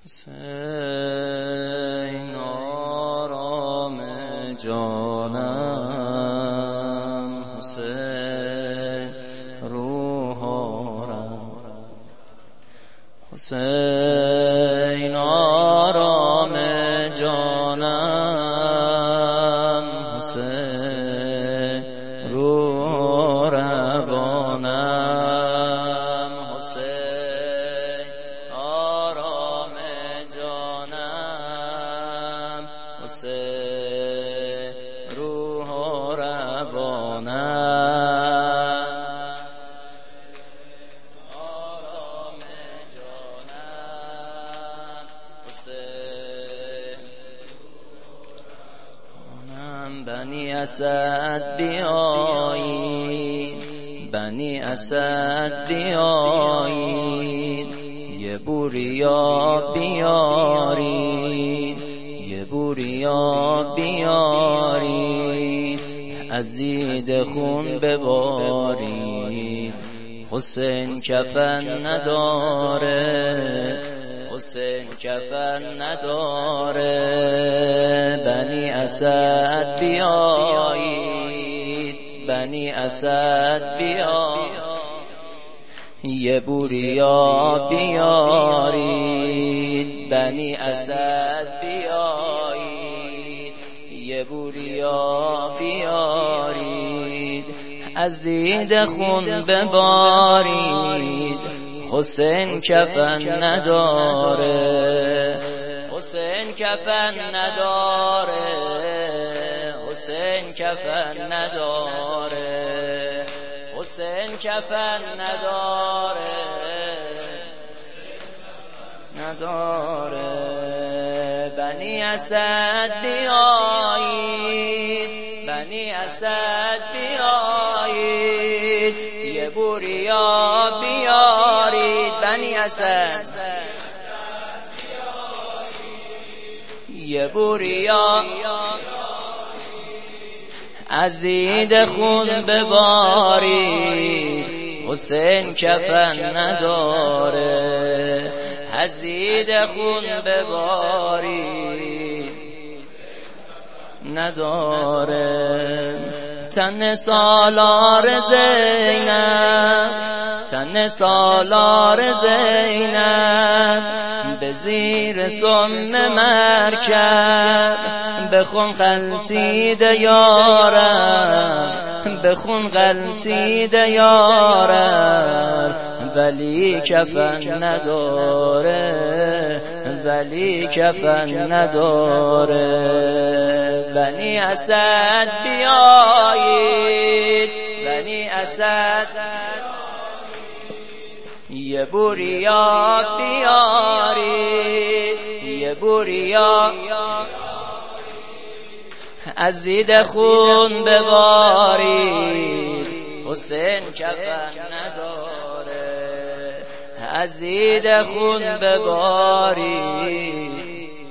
حسین آرام جانم، حسین روح آرام، حسین آرام جانم، حسین روح روانم، حسین آرام جانم، حسین روح روانم، آرام جانم، حسین بنی اسد بیایید، بنی اسد بیایید، یه بوریا بیارید، یه بوریا بیارید، از دید خون ببارید. حسین کفن نداره، حسین کفن نداره، بنی اسد بیایید، بنی اسد بیایید، یه بوریا بیارید، بنی اسد بیایید، یه بوریا بیارید، از دید خون ببارید. حسین کفن نداره، حسین کفن نداره، حسین کفن نداره، حسین کفن نداره، نداره، بنی اسد بیایید، بنی اسد بیایید، یه بوریا بیارید، بنی اسد یه بوریا، از دید خون ببارید. حسین کفن نداره، از دید خون ببارید، نداره، تن سالار زینب، تن سالار زینب، به زیر سم مرکب، به خون غلطیده یارم، به خون غلطیده یارم، ولی کفن نداره، ولی کفن نداره. بنی اسد بیایید، بنی اسد، یه بوریا بیارید، یه بوریا، از دید خون ببارید. حسین کفن نداره، از دید خون ببارید،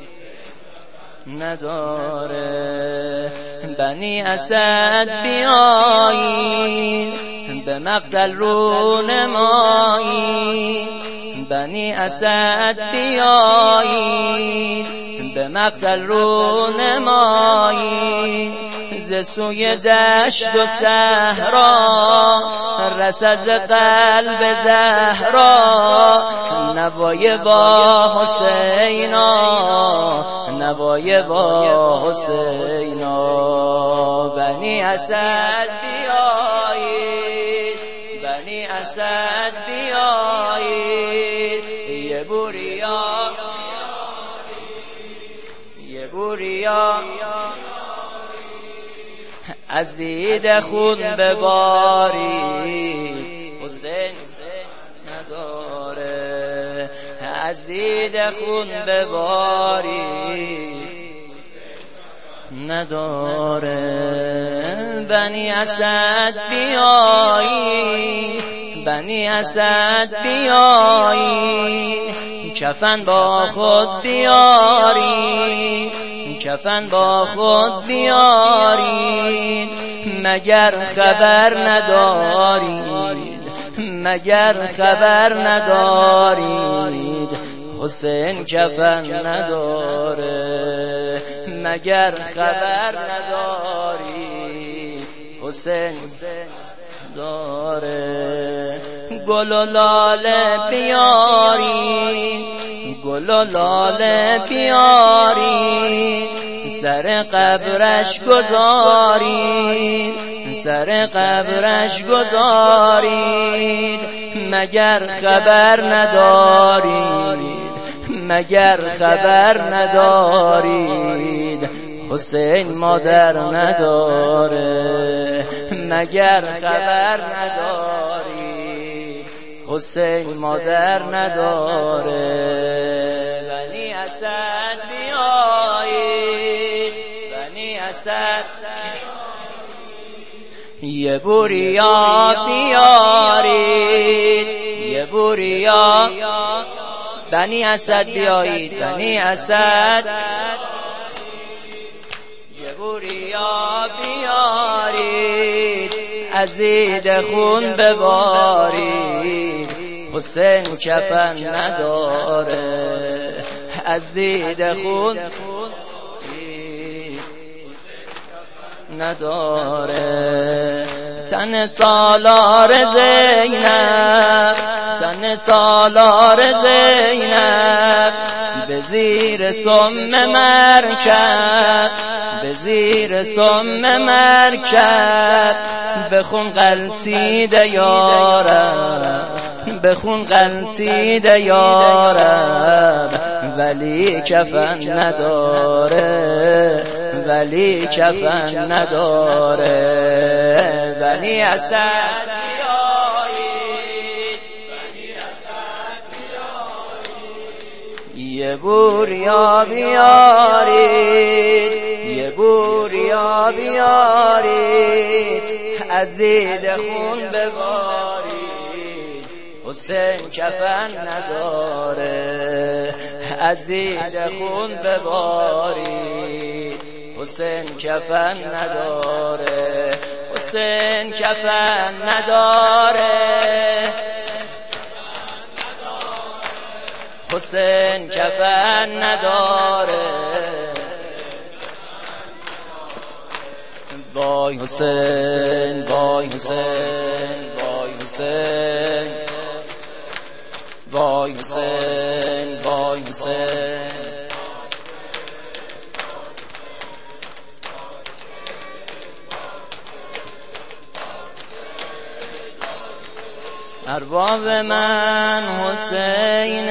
نداره. بنی اسد بیایید، به مقتل رو نمایید، بنی اسد بیایید، به مقتل رو نمایید. ز سوی دشت و صحرا رسد ز قلب زهرا، نوای با حسینا، نوای با حسینا. بنی اسد بیایید، بنی اسد بیایید، یه بوریا، یه بوریا، از دید خون ببارید. حسین نداره، از دید خون ببارید، نداره. بنی اسد بیایید، بنی اسد بیایید، کفن با خود بیارید، کفن با خود بیارید. مگر خبر ندارید، مگر خبر ندارید، حسین کفن نداره مگر خبر نداری حسین داره گل و لاله بیارین گل و لاله بیارین سر قبرش گذارین سر قبرش گذارین مگر خبر ندارید مگر خبر ندارید حسین مادر نداره مگر خبر ندارید حسین مادر نداره بنی اسد بیایید بنی اسد یه بوریا بیارید یه بوریا بنی اسد بیایید بنی اسد یه بوریا بیارید از دید خون ببارید حسین کفن نداره از دید خون نداره تن سالار زینب تن سالار زینب به زیر سم مرکب به زیر سم مرکب به خون غلطیده یارم به خون غلطیده یارم ولی کفن نداره ولی کفن نداره بنی اسد بیایید بنی اسد بیایید یه بوریا بیارید یه بوریا بیارید از دید خون ببارید حسین کفن نداره از دید خون ببارید حسین کفن نداره حسین کفن نداره حسین کفن نداره وای حسین وای حسین وای حسین وای حسین وای حسین ارباب من حسین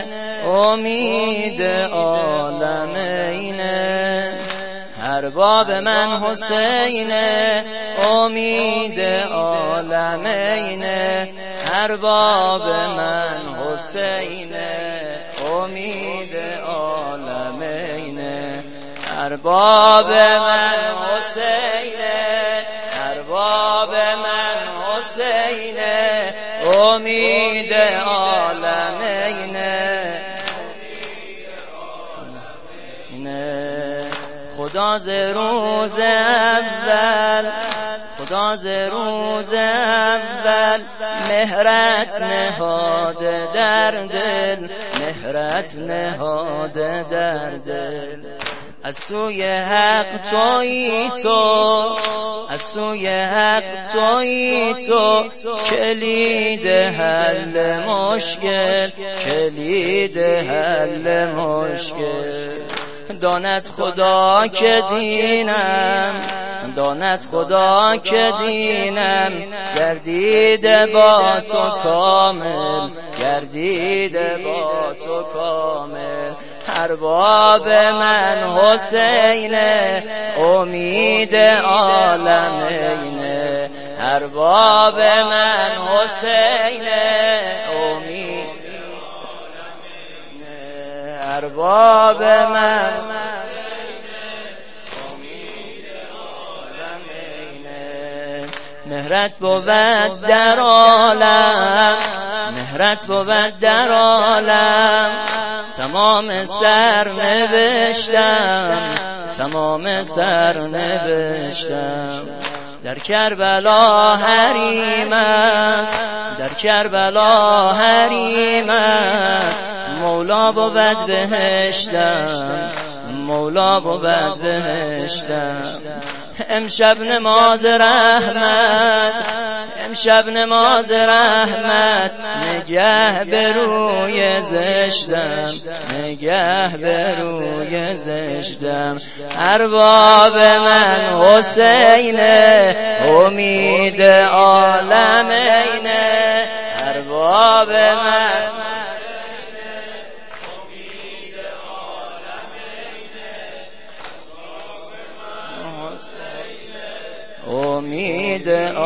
امید عالمینه ارباب من حسین امید عالمینه ارباب من حسین امید عالمینه ارباب من حسین ارباب من حسین امید عالمینه خدا ز روز اول خدا ز روز اول مهرت نهاده در دل مهرت نهاده در دل از سوی حق تویی تو از سوی حق تویی تو کلید حل مشکل کلید حل مشکل داند خدا که دینم داند خدا که دینم گردیده با تو کامل گردیده با تو کامل ارباب من حسین امید عالمینه ارباب من حسین امید ارباب من مهرت بود در عالم مهرت بود در عالم تمام سر نوشتم تمام سر نوشتم در کربلا حریمت در کربلا حریمت مولا مولا بود بهشتم، مولا بود بهشتم. امشب نماز رحمت، امشب نماز رحمت، نگه به روی زشتم، نگه به روی زشتم. ارباب من حسینه، امید عالمینه. ارباب من امید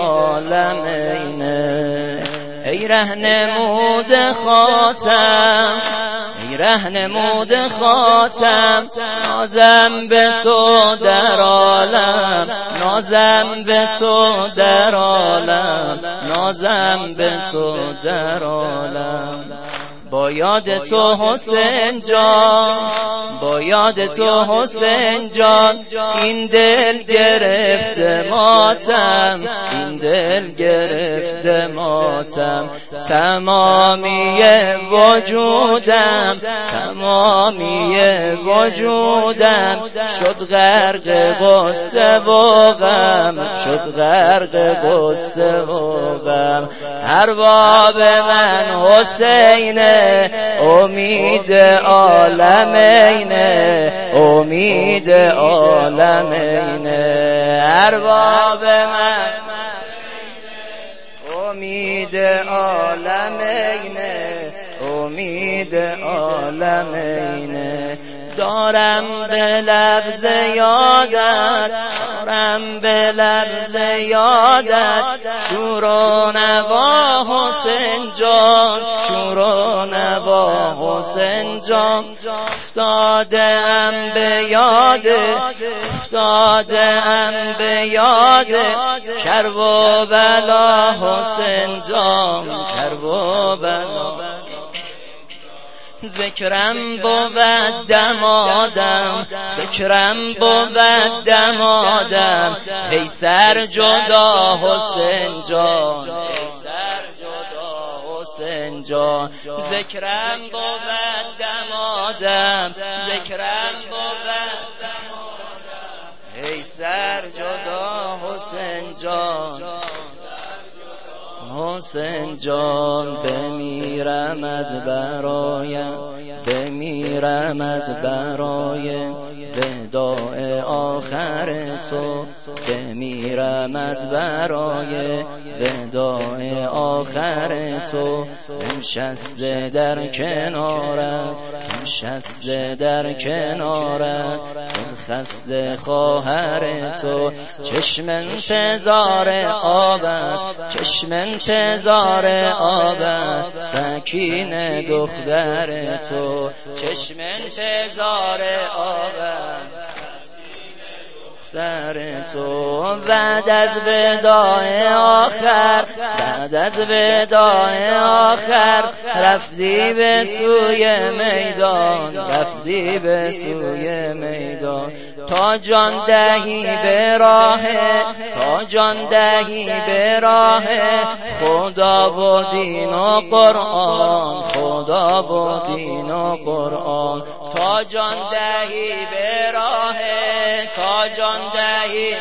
عالمینه. ای رهنمود خاتم، ای رهنمود خاتم، نازم به تو در عالم، نازم به تو در عالم، نازم به تو در عالم. با یاد تو حسین جان، با یاد تو حسین جان، این دل گرفته ماتم، این دل گرفته ماتم. تمامی وجودم، تمامی وجودم، شد غرق غصه و غم، شد غرق غصه و غم. ارباب من حسینه، امید عالمینه، امید عالمینه. ارباب من امید عالمینه، امید عالمینه. دارم به لبز یادت، دارم به لبز یادت، شور و نوا حسین جان، شور و نوا حسین جان. افتاده ام به یاد، افتاده ام به یاد، کرب و بلا حسین جان، کرب و بلا. ذکرم بود دمادم، ذکرم بود دمادم، ای سر جدا حسین جان، ای سر جدا حسین جان. ذکرم بود دمادم، ذکرم بود دمادم، ای سر جدا حسین جان، حسین جان. بمیرم از برایم، بمیرم از برای وداع آخر تو، بمیرم از برای وداع آخر تو. نشسته در کنارت، نشسته در کنارت، خسته خواهر تو. چشم انتظار آب است، چشم انتظار آب است، سکینه دختر تو. چشم انتظار آب است، دختر تو. بعد از وداع آخر، بعد از وداع آخر، رفتی به سوی میدان، رفتی به سوی میدان. تا جان دهی به راه، تا جان دهی به راه خدا و دین و قرآن، خدا و دین و قرآن. تا جان دهی به راه، تا جان دهی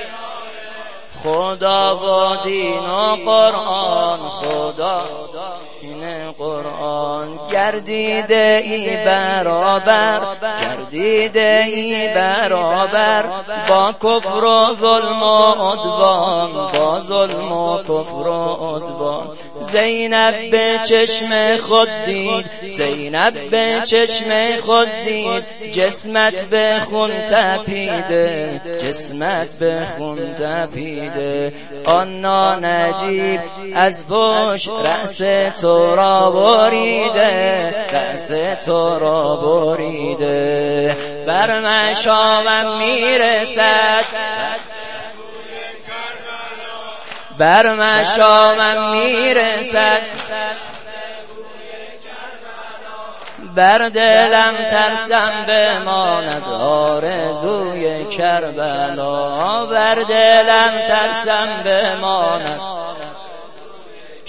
خدا و دین و قرآن، خدا این قرآن. گردیده ای برابر، گردیده ای برابر با کفر و ظلم و عدوان، با ظلم و کفر و عدوان. زینب به چشم خود دید، زینب به چشم خود دید، جسمت به خون تپیده، جسمت به خون تپیده. آن ناجیب از پشت رأس تو را بریده، رأس تو را بریده. بر مشامم میرسد، بر مشامم میرسد، بر دلم ترسم بماند آرزوی کربلا، بر دلم ترسم بماند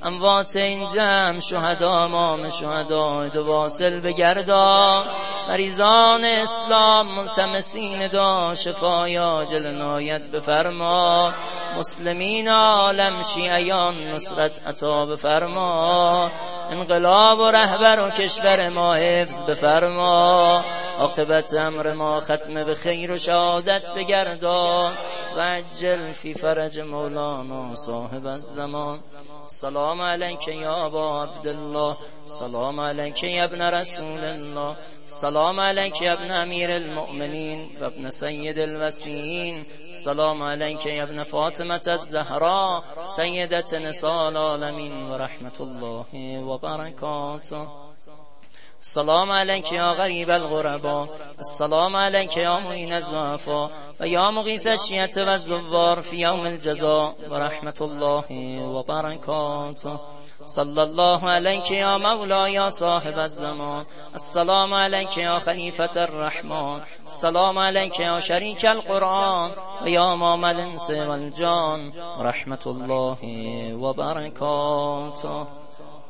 اموات این جمع شهدا امام شهدا دو واصل بگردان مریضان اسلام ملتمسین دا شفای عاجل عنایت بفرما مسلمین عالم شیعیان نصرت عطا بفرما انقلاب و رهبر و کشور ما حفظ بفرما عاقبت امر ما ختم به خیر و شهادت بگردان و عجل فی فرج مولانا صاحب الزمان سلام علیک یا ابا عبدالله سلام علیک یا ابن رسول الله سلام علیک یا ابن امیر المؤمنین و ابن سید الوسیین سلام علیک یا ابن فاطمة الزهراء سیدة نساء العالمین و رحمت الله و برکاته السلام علیک یا غریب الغربا السلام علیک یا معین الضعفا و یا مغیث الشیعة و الزوار فی یوم الجزاء و رحمت الله و برکاته صلی الله علیک یا مولا یا صاحب الزمان السلام علیک یا خلیفة الرحمن السلام علیک یا شریک القرآن و یا امام الانس والجان و رحمت الله و برکاته